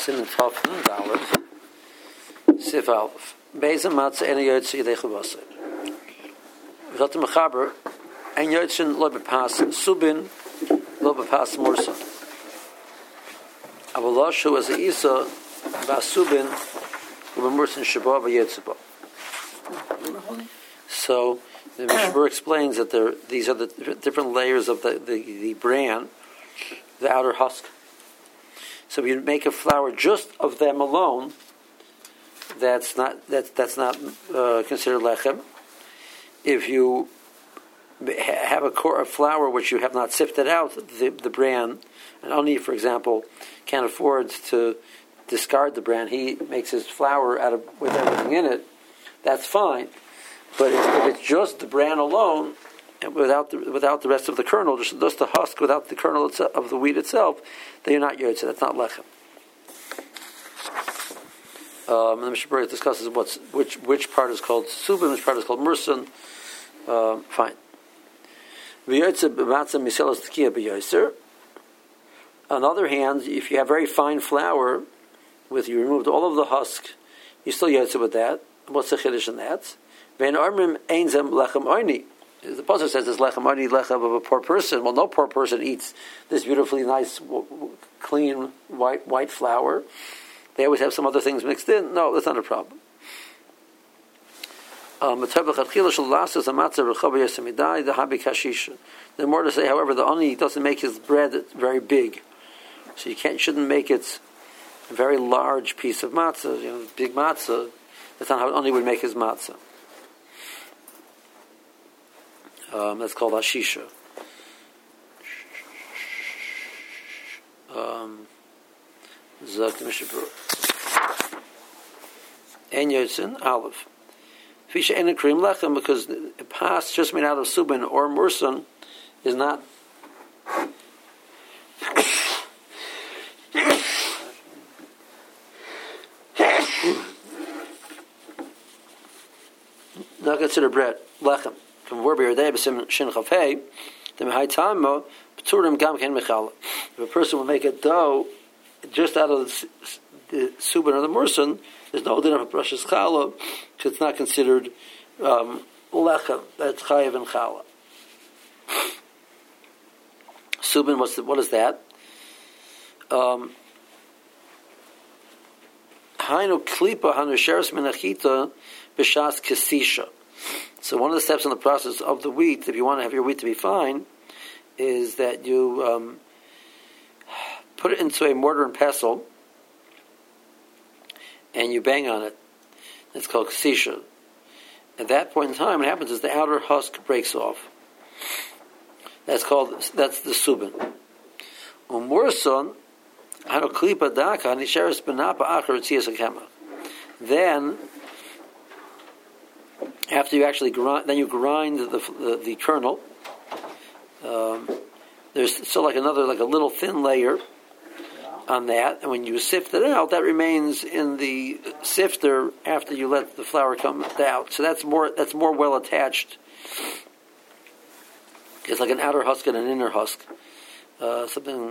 Siman Tov Nun Daled Sif Aleph Beis Matzah Ena Yotze Yidei Chavosei V'zot Mechaber En Yotzen Lo B'Pas Subin Lo B'Pas Mursa Avolosh Hu as a Isa V'Asubin Lo B'Mursin Shabo V'Yetzebo. So the Mishabur explains that these are the different layers of the bran, the outer husk. So if you make a flour just of them alone, that's not considered lechem. If you have a core of flour which you have not sifted out the bran, and only, for example, can't afford to discard the bran, he makes his flour out of with everything in it. That's fine. But if it's just the bran alone, and without the rest of the kernel, just the husk without the kernel of the wheat itself, then you're not yotze. That's not lechem. And the Mishabur discusses which part is called subin, which part is called mursan. Fine. On the other hand, if you have very fine flour, you removed all of the husk, you still yotze with that. What's the chiddush in that? The pasuk says this lechem oni, lechem of a poor person. Well, no poor person eats this beautifully nice, clean white flour. They always have some other things mixed in. No, that's not a problem. The more to say, however, the oni doesn't make his bread very big, so you shouldn't make it a very large piece of matzah. Big matzah. That's not how an oni would make his matzah. That's called ashisha. Zok Mishabur. En Yotzin Aleph. Fisha en Krim Lechem, because a pas just made out of subin or mursan is not. Not considered bread lechem. From where we are there, b'sim shin chafei, the mehai tamo p'turim gam ken mechala. If a person will make a dough just out of the subin or the mursan, there's no din of a precious challah, because it's not considered lechem. That's chayiv and challah. Subin, what is that? Hainu klipa hanusheres menachita b'shas kesisha. So one of the steps in the process of the wheat, if you want to have your wheat to be fine, is that you put it into a mortar and pestle, and you bang on it. It's called ksisha. At that point in time, what happens is the outer husk breaks off. That's the subin. Umurson, hano klipa daka nisheres benapa achar tzias hakemach. Then, after you actually grind the kernel. There's still like a little thin layer on that, and when you sift it out, that remains in the sifter after you let the flour come out. So that's more well attached. It's like an outer husk and an inner husk. A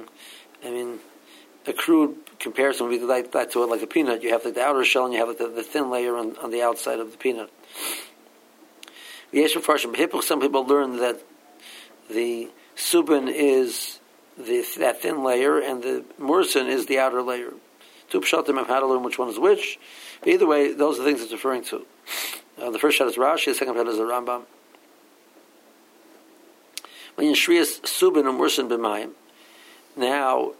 crude comparison would be like that to it, like a peanut. You have like the outer shell, and you have like the thin layer on the outside of the peanut. Some people learn that the subin is that thin layer, and the mursan is the outer layer. Two pshatim have had to learn which one is which. But either way, those are the things it's referring to. The first shot is Rashi, the second shot is the Rambam. When you shriyas subin and mursan b'mayim, now,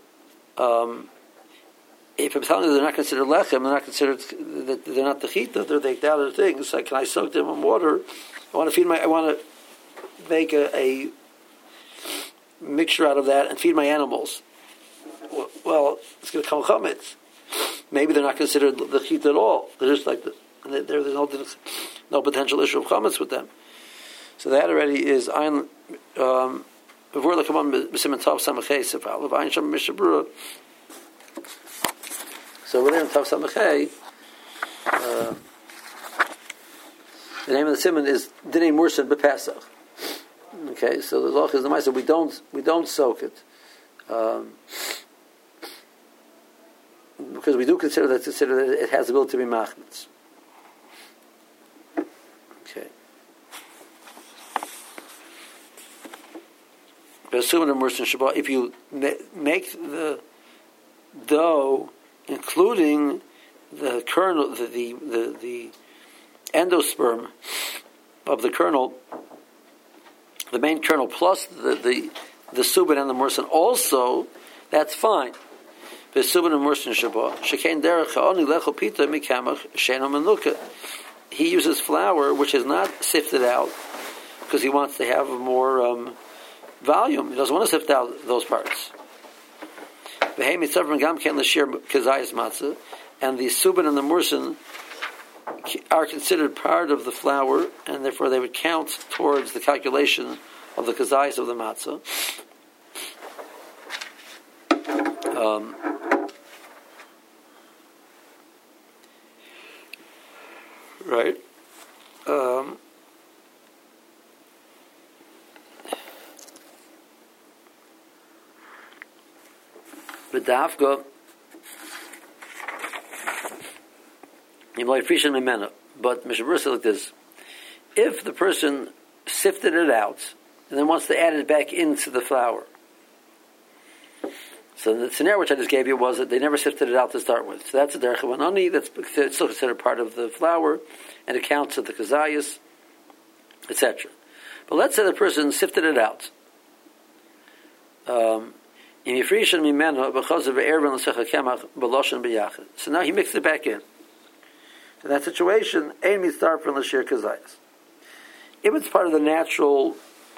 if I'm telling you they're not considered lechem, they're not the chita, they're the outer things. Like, can I soak them in water? I want to make a mixture out of that and feed my animals. Well, it's going to come chametz. Maybe they're not considered the chita at all. They're just like there's no potential issue of chametz with them. So that already is ein. Before they come on b'simen tav samachei sefal of ein sham mishabura. So we're in tav samachei. The name of the simon is Dinei Mursan B'Pesach. Okay, so the loch is the ma'aser. We don't soak it. because we do consider that it has the ability to be machmitz. Okay. If you make the dough, including the kernel, the endosperm of the kernel, the main kernel, plus the subin and the mursin, also, that's fine. He uses flour which is not sifted out because he wants to have more volume. He doesn't want to sift out those parts. And the subin and the mursin are considered part of the flour, and therefore they would count towards the calculation of the kazayis of the matzah. Right. B'dafka, but Mishabur said like this: if the person sifted it out and then wants to add it back into the flour. So the scenario which I just gave you was that they never sifted it out to start with. So that's a derech vanani, that's still considered part of the flour, and it counts at the kazayas, etc. But let's say the person sifted it out. So now he mixed it back in. In that situation, ein mitzarfen l'shir kazayas. If it's part of the natural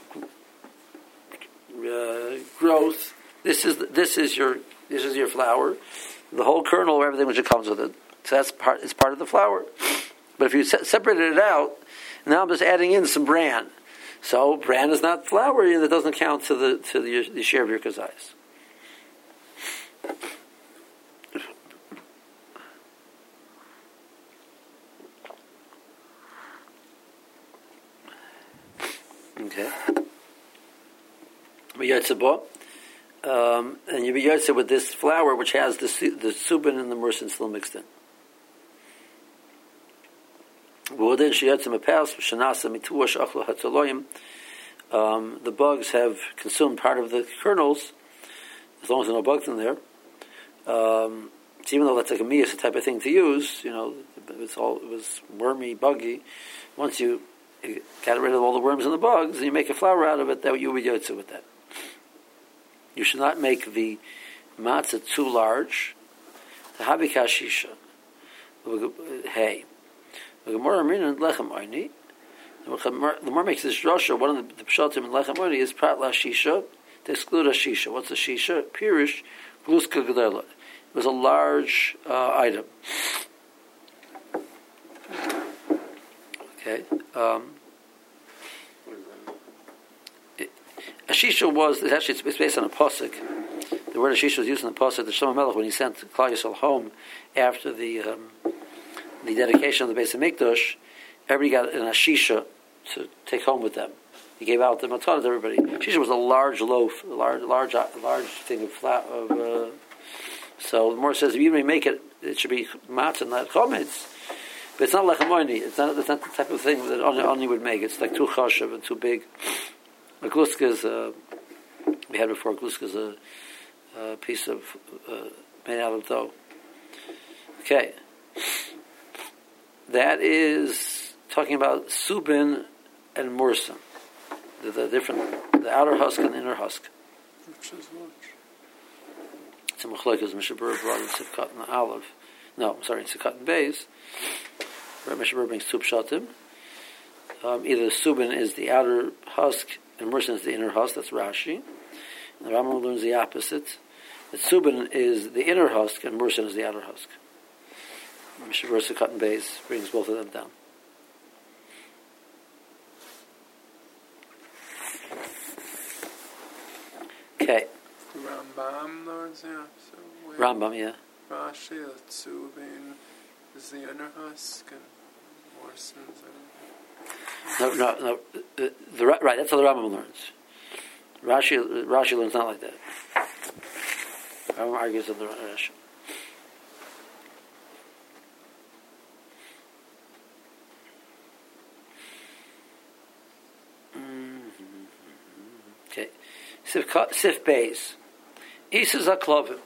growth, this is your flour, the whole kernel, everything which comes with it. So it's part of the flour. But if you separated it out, now I'm just adding in some bran. So bran is not flour, and it doesn't count to the share of your kazayas. Okay. And you be yotze with this flour, which has the subin and the mursin still mixed in. The bugs have consumed part of the kernels, as long as there are no bugs in there. So even though that's like a miyas type of thing to use, it was wormy, buggy. Once you got rid of all the worms and the bugs, and you make a flour out of it, that you would yotze with that. You should not make the matzah too large. The habika shisha. Hey. The Gemara makes this drasha. One of the pshatim in lechem oini is prat la shisha to exclude a shisha. What's a shisha? Pirish gluska gedela. It was a large item. Okay. A shisha it's based on a pasuk. The word a shisha was used in the pasuk. The Shlomo Melech, when he sent Klal Yisrael home after the dedication of the Beis Hamikdash, everybody got an ashisha to take home with them. He gave out the matana to everybody. Shisha was a large loaf, a large thing of flour. So the Gemara says if you may make it, it should be matzah, not chometz. But it's not lechem oini. It's not the type of thing that only would make. It's like too chashav and too big. A gluska is we had before. Gluska is a piece of made out of dough. Okay, that is talking about subin and mursin, the outer husk and the inner husk. Which is which? It's a machlokes. Mishabur brought in Sivkat and Aleph. No, I'm sorry, in Sivkat and Beis. Mishabur brings two pshatim. Either subin is the outer husk and mursin is the inner husk. That's Rashi. And the Rambam learns the opposite. That subin is the inner husk and mursin is the outer husk. Mishabur Sivkat and Beis brings both of them down. Okay. Rambam learns the opposite way. Rambam, yeah. Rashi, that subin is the inner husk and mursin is the... No. Right, that's how the Rambam learns. Rashi learns not like that. Rambam argues with the Rashi. Okay. Sif Bays. Isas Aklovim.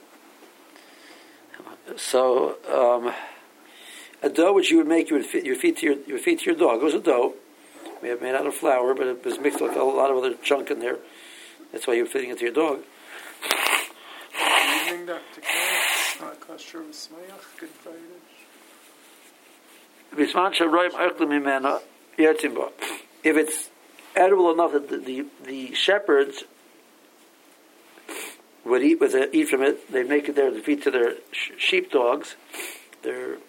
So, a dough which you would make, you would feed to your dog. It was a dough. We have made out of flour, but it was mixed with a lot of other junk in there. That's why you're feeding it to your dog. Good evening, Dr. Katz. Not kosher with smayach. Good Friday. If it's edible enough that the shepherds would eat from it, they make it there to feed to their sheep dogs. But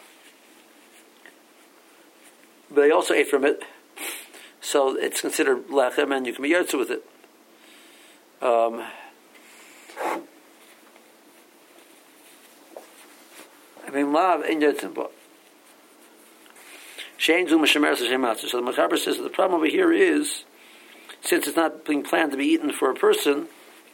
they also ate from it, so it's considered lechem, and you can be yotze with it. Lav ein yotzim bo. Shein zu mishemeres shematzu. So the Mechaber says that the problem over here is, since it's not being planned to be eaten for a person,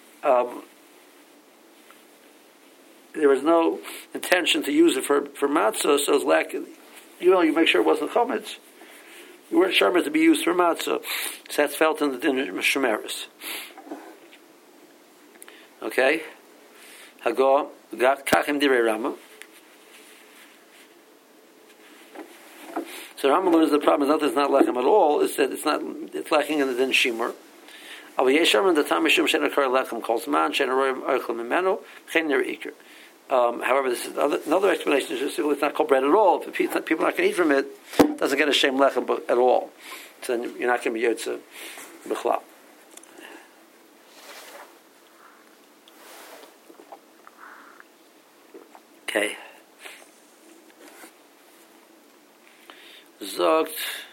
there was no intention to use it for matzah, so it's lacking. You make sure it wasn't chometz. You weren't sure to be used for matzah, so that's felt in the din mishemeres. Okay, Hago kachim direi Rama. So Rama learns the problem is not that it's not lechem at all. It's that it's lacking in the din shimur. However, this is another explanation. Is it's not called bread at all. If people are not going to eat from it, it doesn't get a shem lechem at all. So then you're not going to be yotze b'chlal. Okay. Zogt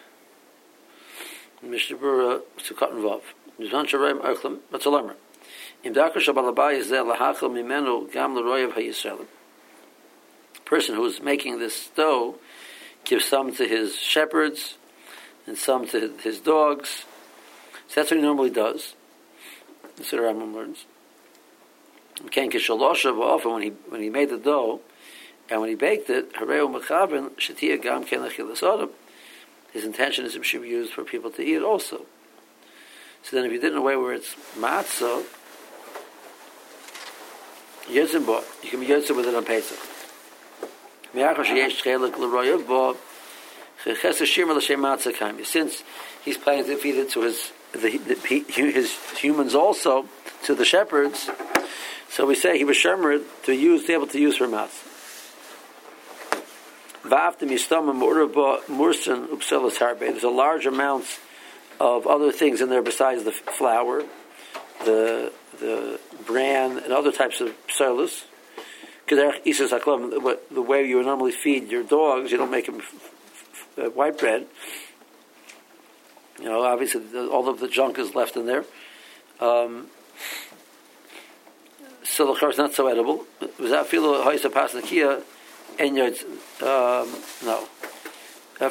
Mishnah Berurah to cut and vav. Nizvan Sharayim Archlam. What's a lemmer? Im Dakar Shabalabai is there lahachal mimenu gam l'royav hayisraelim. Person who is making this dough gives some to his shepherds and some to his dogs. So that's what he normally does. That's what Rambam learns. Ken kishalosha often when he made the dough. And when he baked it, his intention is it should be used for people to eat also. So then if you did it in a way where it's matzah, you can be yotzim with it on Pesach. Since he's planning to feed it to his humans also, to the shepherds, so we say he was shemer to be able to use for matzah. There's a large amount of other things in there besides the flour, the bran, and other types of psalus. Because the way you would normally feed your dogs, you don't make them white bread. Obviously all of the junk is left in there. So the char is not so edible. And no. So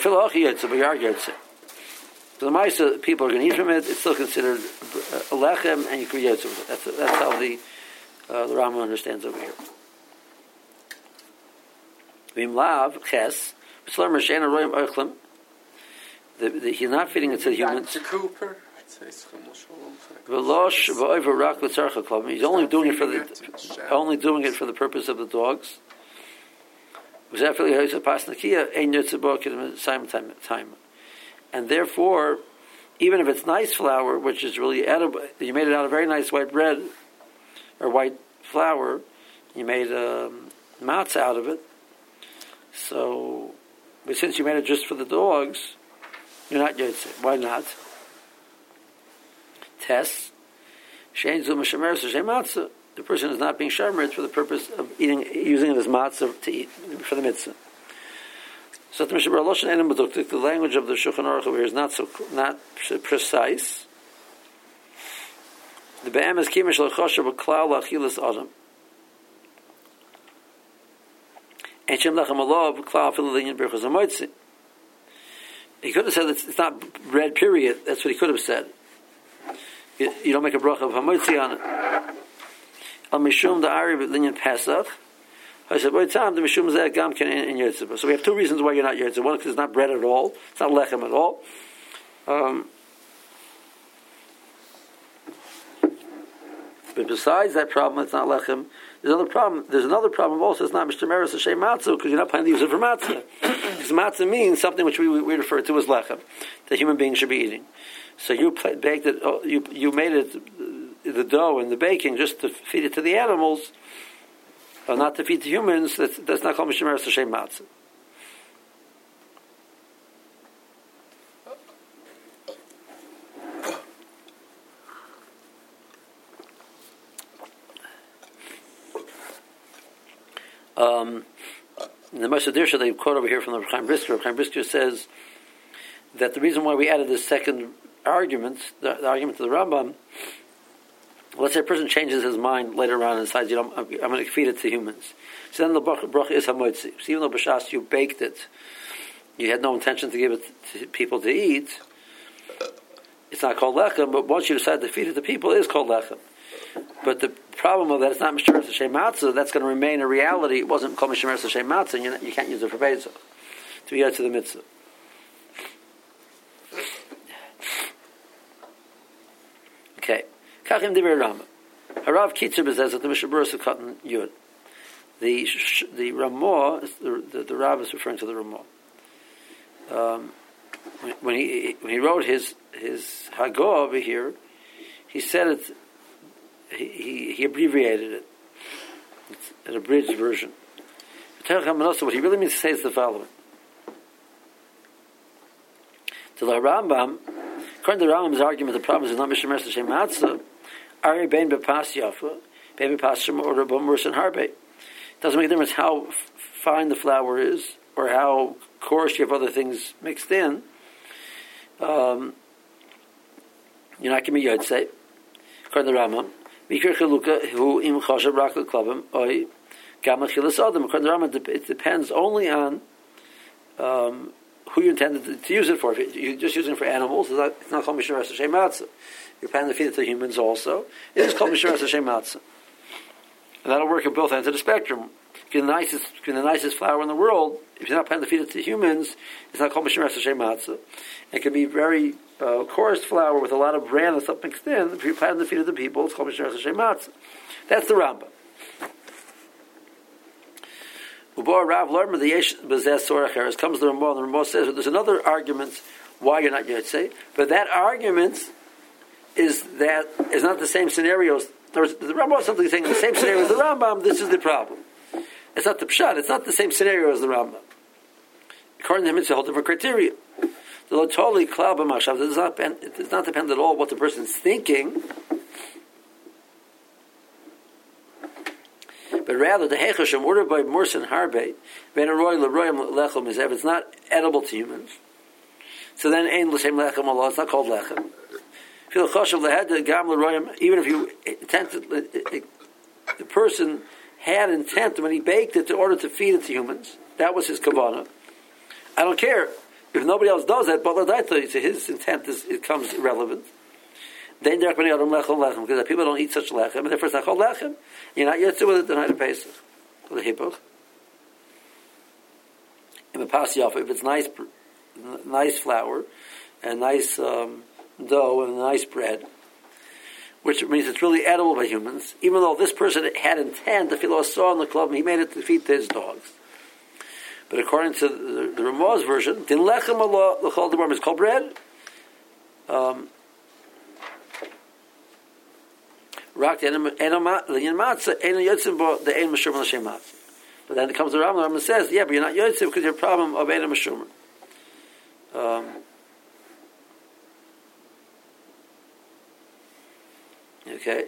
the Maisa, people are going to eat from it. It's still considered a lechem, and you can eat with it. That's how the Rambam understands over here. Vim lav ches v'slar m'shein aroyim oichlem. He's not feeding it to the humans. V'losh v'oiver rak v'tzarcha klum. He's only doing it for the purpose of the dogs. And therefore, even if it's nice flour, which is really edible, you made it out of very nice white bread or white flour, you made matzah out of it. So, but since you made it just for the dogs, you're not yotze. Why not? Test. The person is not being shamer for the purpose of using it as matzah to eat for the mitzvah. So the language of the Shulchan Aruch over here is not precise. The be'em is kimish l'chosher b'klal l'achilas adam. And shem lachem alav b'klal afilu l'inyan berchos hamoitzi. He could have said it's not bread, period. That's what he could have said. You don't make a bracha of hamoitzi on it. Al mishum da'ari b'linyan Pesach. I said, the mishum zeh gam ken in yotzeh. So we have two reasons why you're not yotzeh. One, because it's not bread at all. It's not lechem at all. But besides that problem, it's not lechem. There's another problem. There's another problem also. It's not mishtameres l'shem matzah because you're not planning to use it for matzah. Because matzah means something which we refer to as lechem, that human beings should be eating. So you baked it. You made it the dough and the baking just to feed it to the animals, or not to feed to humans. That's not called mishtameres l'shem matzah. In the Moshe Dirsha, they quote over here from the Chaim Brisker. Chaim Brisker says that the reason why we added this second argument, the argument to the Rambam, let's say a person changes his mind later on and decides, I'm going to feed it to humans. So then the bracha is hamotzi. So even though b'shas you baked it, you had no intention to give it to people to eat, it's not called lechem, but once you decide to feed it to people, it is called lechem. But the problem of that, it's not Mishameres L'Shem Matzah, that's going to remain a reality. It wasn't called Mishameres L'Shem Matzah, and you can't use it for Pesach to be out to the mitzvah. Okay. Kachim Divrei Rama. Harav Kitzur B'zeh Zot the Mishaberes of Cotton Yud. The Ramah, the Rav is referring to the Ramah. When he wrote his Haggadah over here, he said it. He abbreviated it. It's an abridged version. What he really means to say is the following. To the Rambam, according to the Rambam's argument, the problem is not Mishameres L'Shem Matzah. Ari Ben Bepas Yafa, Ben Bepas Shema or Rabban Mursan Harbe. It doesn't make a difference how fine the flour is or how coarse you have other things mixed in. You're not going to be Yotzei. According to the Rambam, it depends only on who you intended to use it for. If you're just using it for animals, it's not called Mishameres L'Shem Matzah. You're planning to feed it to humans also. It is called Mishameres L'Shem Matzah. And that'll work at both ends of the spectrum. It can be the nicest flour in the world. If you're not planning to feed it to humans, it's not called Mishameres L'Shem Matzah. It can be very coarse flour with a lot of bran and stuff mixed in. If you plan to feed it to people, it's called Mishameres L'Shem Matzah. That's the Rambam. Comes the Ramah, and the Ramah says there's another argument why you're not Yotzei, but that argument is not the same scenarios. The Ramah is something saying the same scenario as the Rambam. This is the problem. It's not the pshat. It's not the same scenario as the Rambam. According to him, it's a whole different criteria. The Lotoli Klal B'Machshav does not depend at all what the person's thinking, but rather the Hechashim ordered by Mursan Harbe Ben Aroy L'Royim Lechem is if it's not edible to humans. So then Ein L'Shem Lechem Allah. It's not called Lechem. Fil Choshev L'Hed Gam L'Royim. Even if you intended, the person had intent when he baked it in order to feed it to humans. That was his kavanah. I don't care if nobody else does that, but his intent becomes irrelevant. Then there because people don't eat such lechem, and therefore it's not called lechem. You're not yet with it the night of Pesach, or the hippoch. In the pasiyaf, if it's nice flour and nice dough and nice bread, which means it's really edible by humans, even though this person had intent, if he saw in the club, he made it to feed to his dogs. But according to the Ramah's version, din lechem Allah l'chol devarim is called bread. Rak the matzah ein yotzim bo the ein meshumah l'shem matzah. But then it comes to the Rambam and says, yeah, but you're not yotzim because you're a problem of ein meshumah. Okay.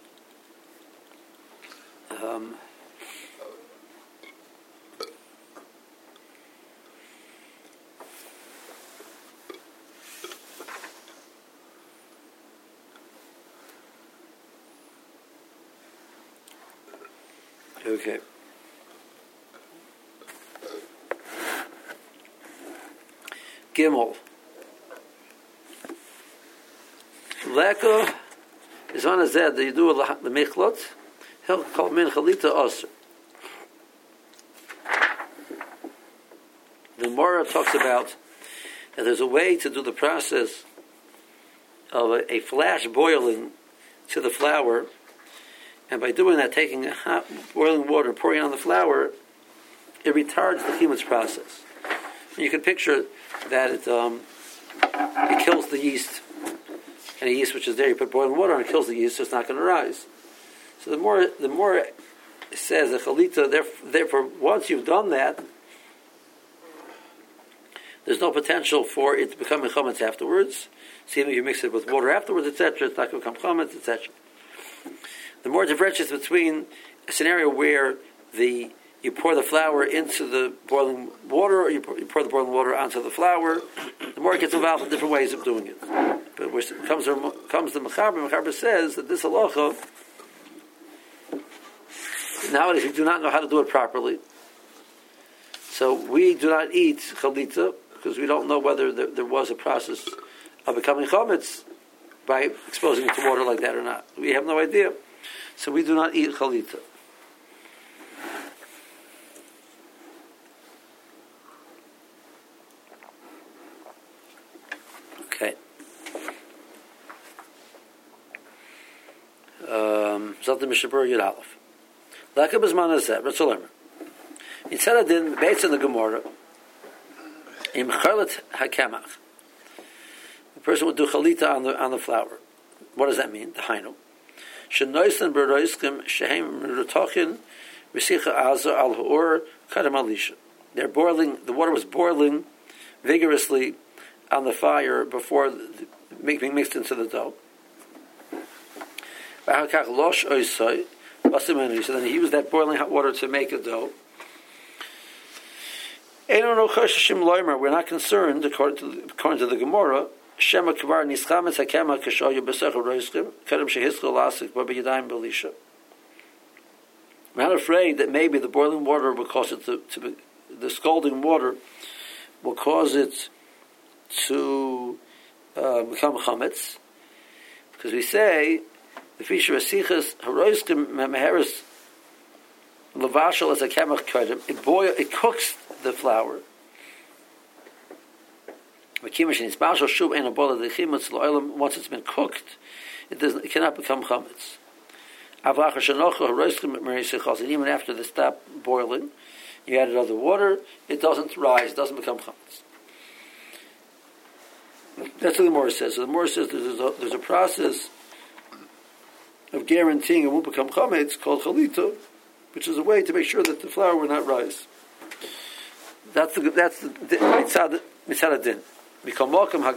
Okay. Gimel. Leko is one of that you do the michlot. He'll call min chalita osir. The Mora talks about that there's a way to do the process of a flash boiling to the flour And by doing that, taking hot boiling water, pouring it on the flour, it retards the chemetz process. And you can picture that it kills the yeast. And the yeast which is there, you put boiling water on it, kills the yeast, so it's not going to rise. So the more it says the chalita, therefore, once you've done that, there's no potential for it to become a chametz afterwards. See, if you mix it with water afterwards, etc., it's not going to become chametz, etc. The more differentiates between a scenario where you pour the flour into the boiling water, or you pour the boiling water onto the flour, the more it gets involved in different ways of doing it. But when it comes to Mechaber, Mechaber says that this halacha, nowadays we do not know how to do it properly. So we do not eat chalita, because we don't know whether there was a process of becoming chametz by exposing it to water like that or not. We have no idea. So we do not eat chalita. Okay. Zalta Mishabur Yud Aleph. Laka B'zman Hazeh, Ratzul Emer. Instead of din, based on the Gemara, in Chalet HaKemach, the person would do chalita on the flour. What does that mean? The Hainu. Shenoisen B'roiskim Shehem Rutochin V'sicha Azar Al Ha'or Kadam Alisha. They're boiling, the water was boiling vigorously on the fire before being mixed into the dough. So then he used that boiling hot water to make a dough. We're not concerned, according to the Gemara, we're not afraid that maybe the boiling water will cause it to the scalding water will cause it to become chametz, because we say the fisher asichas haroiskim meheres lavashal as a kemach kodim. It cooks the flour. Once it's been cooked, it cannot become chametz. And even after they stop boiling, you add other water, it doesn't rise, it doesn't become chametz. That's what the Gemara says. So the Gemara says there's a process of guaranteeing it won't become chametz called chalita, which is a way to make sure that the flour will not rise. That's the mitzad din. Came along the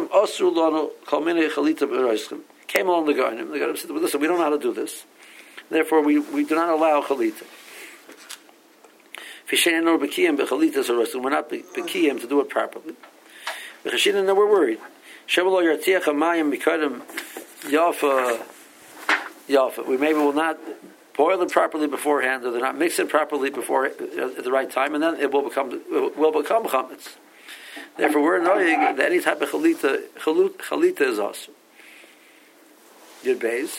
Gaonim. The Gaonim said, well, listen, we don't know how to do this. Therefore, we do not allow chalita. We're not bekiyim to do it properly. We're worried. We maybe will not boil it properly beforehand, or they're not mix it properly before at the right time, and then it will become chametz. Therefore, we're knowing that any type of chalita is awesome. Yud Beis.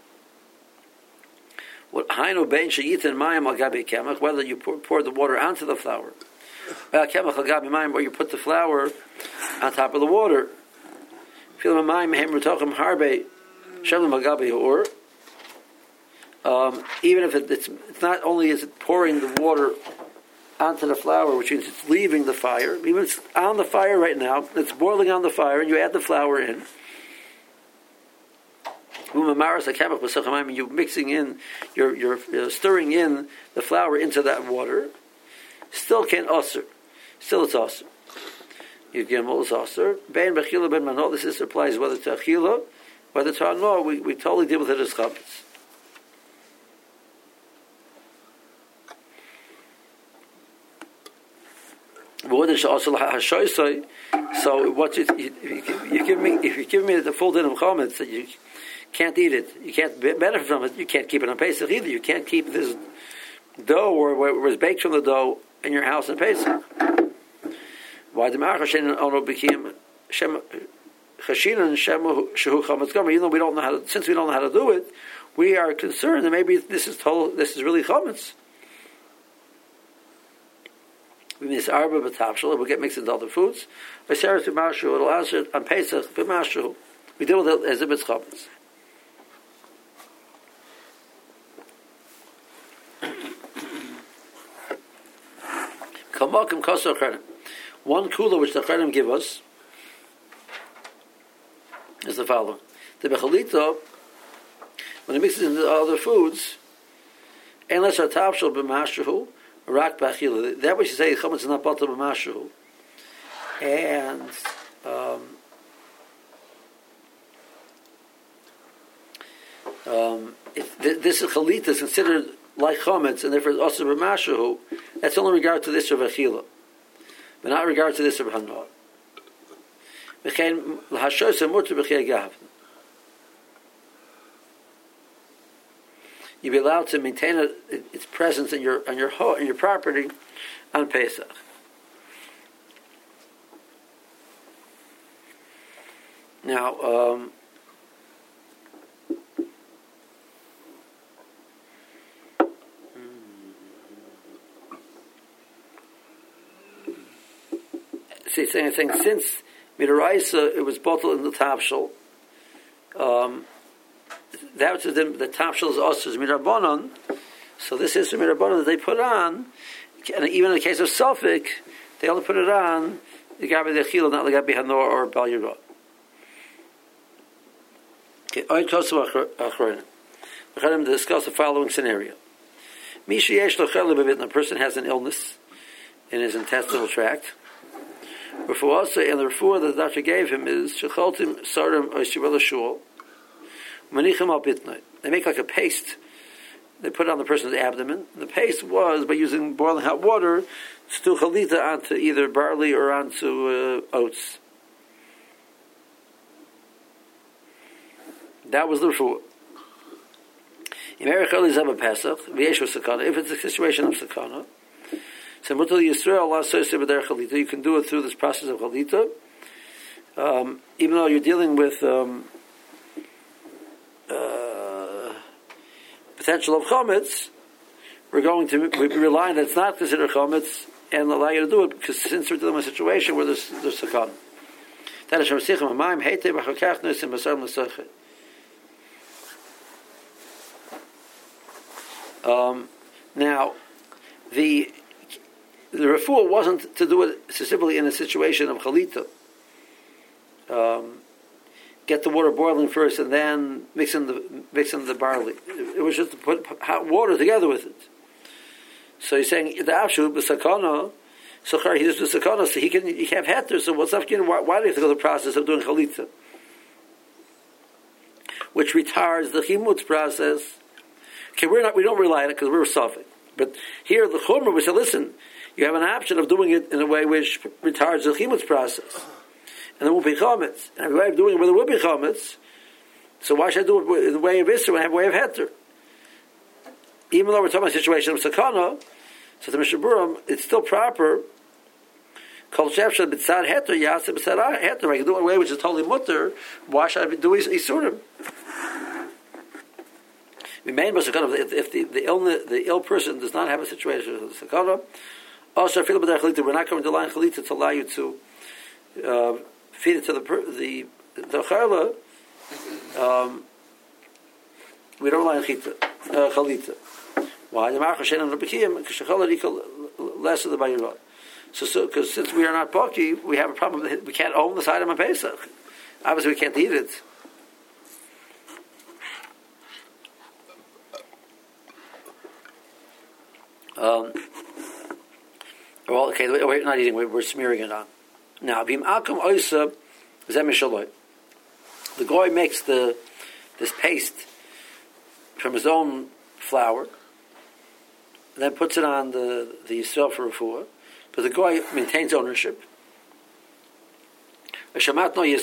Whether you pour the water onto the flour, or you put the flour on top of the water. Even if it's not only is it pouring the water onto the flour, which means it's leaving the fire, even if it's on the fire right now, it's boiling on the fire, and you add the flour in. You're mixing in, you're stirring in the flour into that water. Still can't usher. Still it's usher. You gimel is usher. Ben bechila ben manot. This applies whether to achila, whether to anor. We totally deal with it as chametz. So what you give me, if you give me the full din of chametz, that you can't eat it, you can't benefit from it, you can't keep it on Pesach either. You can't keep this dough or what was baked from the dough in your house in Pesach. Why the Ma'achashin ono became chashinan shemu shehu chametz gomer? Even though we don't know how to, since we don't know how to do it, we are concerned that maybe this is really chametz. We miss arba b'tavshel. It will get mixed into other foods. By Sarah to mashu, it'll answer on Pesach b'mashu. We deal with it as if it's chametz. Kamakim Kosar Chrenim. One kula which the Chrenim give us is the following. The Bechalita, when it mixes into other foods, unless our tavshel b'mashahu, rak b'achila. That which you say chametz is not batal b'mashahu, and if this chalita is considered like chametz, and therefore it's also b'mashahu, that's only in regard to this of achila, but not in regard to this of hanor. V'chein l'hashos amurtu b'chei gav. You'll be allowed to maintain its presence in your property on Pesach. Now, see, saying since midaraisa it was bottled in the tavshel. That was the tavshel is also mirabanan, so this is the mirabanan that they put on, and even in the case of Suffolk, they only put it on the gabi dechila, not the gabi hanor or bal yirot. Okay, oid kosu achronim. We're going to discuss the following scenario: Misha yesh lo chela b'bitna, a person has an illness in his intestinal tract. Refuah also, and the refuah that the doctor gave him is shecholtim sarim or shivela shul. They make like a paste. They put it on the person's abdomen. The paste was by using boiling hot water to chalita onto either barley or onto oats. That was the refuah. If it's a situation of sakana, so you can do it through this process of chalita. Even though you're dealing with potential of chametz, we're relying that it's not considered chametz and allow you to do it, because since we're dealing with a situation where there's sakana. Now, the refuah wasn't to do it specifically in a situation of chalita. Get the water boiling first and then mix in the barley. It was just to put hot water together with it. So he's saying the avshu b'sakana, so he's b'sakana, so he can't have heter. So what's up? Why do you have to go through the process of doing chalita, which retards the chimutz process? Okay, we don't rely on it because we're suffering. But here the chumrah, we say, listen, you have an option of doing it in a way which retards the chimutz process. And there won't be chametz. And every way of doing it where there will be chametz, so why should I do it in the way of Isser when I have a way of heter? Even though we're talking about a situation of sakana, so the Mishnah Berurah, it's still proper. Kol shefshad b'tzad heter, yaseh b'tzad heter. I can do it in a way which is totally mutter. Why should I be doing isurim? If the ill person does not have a situation of sakana, also I feel about that we're not coming to line chalita to allow you to feed it to the challah. We don't rely on chalita. Why? The marcha shein on the bekim k'shechallah less of the bayirot. So because since we are not baki, we have a problem. We can't own this item on Pesach. Obviously, we can't eat it. Well, okay, we're not eating. We're smearing it on. Now, bim akum oisa zemishaloi. The goy makes this paste from his own flour, and then puts it on the yisrael for refuah. But the goy maintains ownership. Alternatively,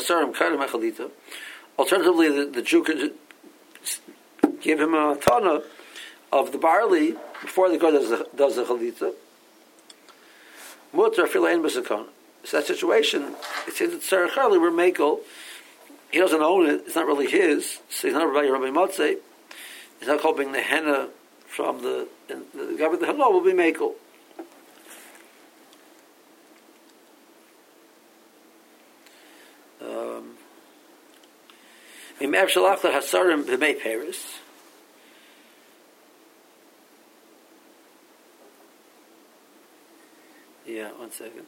the Jew could give him a tana of the barley before the goy does the chalita. Mutter filayin b'sakon. So that situation, it says that Sarah Charlie, we're makel. He doesn't own it. It's not really his. So he's not about Rabbi Motzei. He's not called being the henna from the guy with the henna will be makel. If Yeah, 1 second.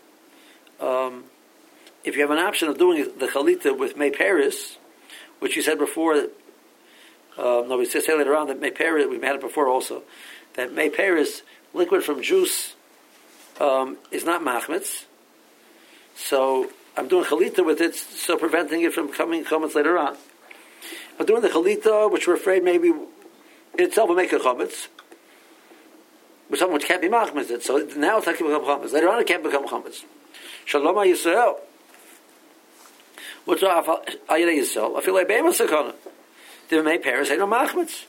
If you have an option of doing the chalita with May Paris, which you said before, no, we said later on that May Paris, we've had it before also, that May Paris, liquid from juice, is not machmitz. So I'm doing chalita with it, so preventing it from becoming chametz later on. I'm doing the chalita, which we're afraid maybe itself will make a chametz, with something which can't be machmitz. So now it's not going to become chametz. Later on it can't become chametz. Shalom Yisrael. What's Ayidei Yisrael? I feel like Be'ema Sakana. The May Paris ain't no machmitz.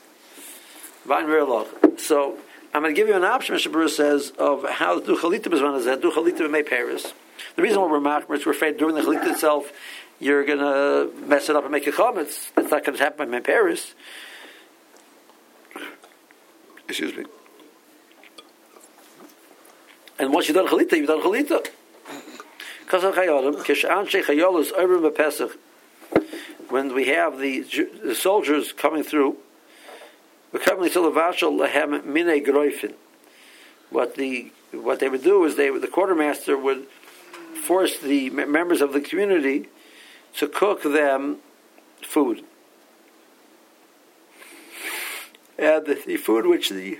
So I'm going to give you an option, Mr. Bruce says, of how to do chalita b'zman hazeh, do chalita b'May Paris. The reason why we're machmitz, we're afraid during the chalita itself you're going to mess it up and make a chametz. That's not going to happen by May Paris. Excuse me. And once you've done chalita, you've done chalita. When we have the soldiers coming through, what they would do is the quartermaster would force the members of the community to cook them food. And the food which they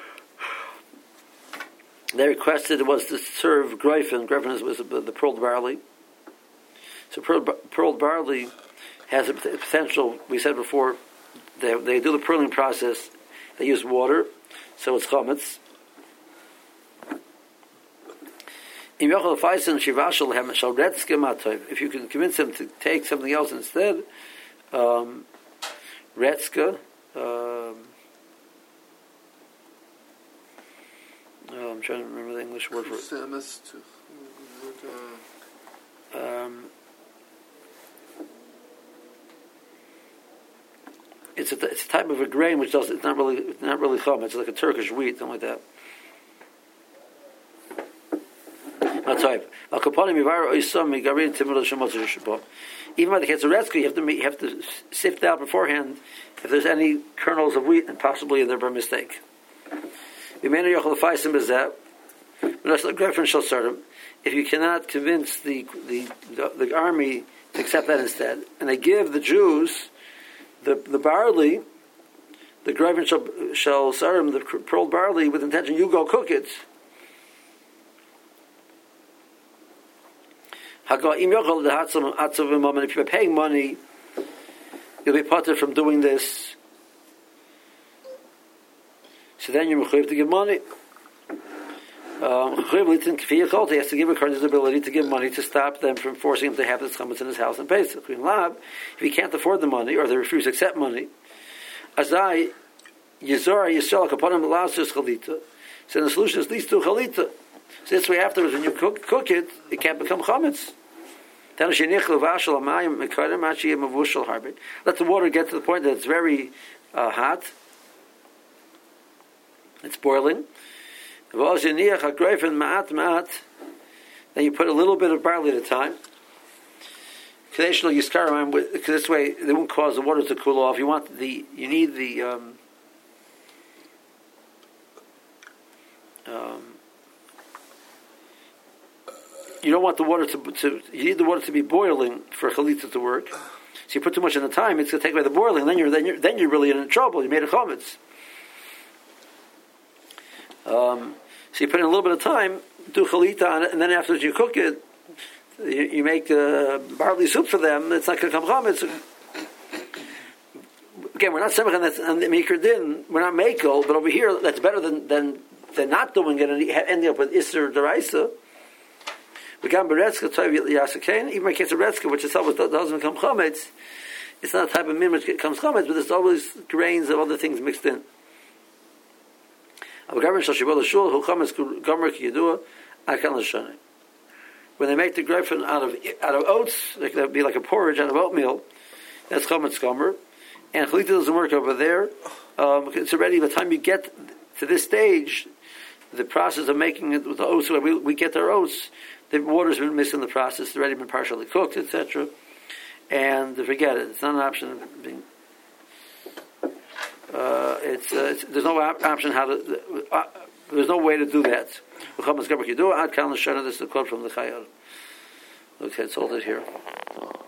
requested was to serve greifen. Greifen was the pearled barley. So pearled barley has a potential, we said before, they do the pearling process, they use water, so it's chametz. If you can convince them to take something else instead, retzka, I'm trying to remember the English word for it. It's a type of a grain which it's not really chametz. It's like a Turkish wheat, something like that. Not type. Even by the case of retzka, you have to sift out beforehand if there's any kernels of wheat and possibly they're by mistake. If you cannot convince the army to accept that instead, and they give the Jews the barley, the greifen shall sarim, the pearled barley, with intention you go cook it. If you're paying money, you'll be parted from doing this. So then you're mechuyev to give money. He has to give according to his ability to give money to stop them from forcing him to have this chametz in his house and Pesach. If he can't afford the money or they refuse to accept money, azai yizor yisrael kaponim l'lasus chalita. So the solution is at least do chalita. So this way afterwards, when you cook it, it can't become chametz. Let the water get to the point that it's very hot. It's boiling. Then you put a little bit of barley at a time. Because this way they won't cause the water to cool off. You need the you don't want the water to you need the water to be boiling for chalitza to work. So you put too much in the time, it's going to take away the boiling. Then you're really in trouble. You made a chametz. So you put in a little bit of time, do chalita on it, and then afterwards you cook it. You make barley soup for them. It's not going to come chametz. Again, we're not semach on the mikra din. We're not mekel, but over here that's better than not doing it and ending up with iser deraisa. Even in my case of retzka, which itself doesn't become chametz, it's not a type of min which comes chametz, but there's always grains of other things mixed in. When they make the greifen out of oats, like that would be like a porridge out of oatmeal, that's chametz gomer. And chalita doesn't work over there. It's already by the time you get to this stage, the process of making it with the oats, where we get our oats, the water's been missed in the process, it's already been partially cooked, etc. And forget it. It's not an option. There's no option how to. There's no way to do that. This is a quote from the Chayar. Okay, it's all it here.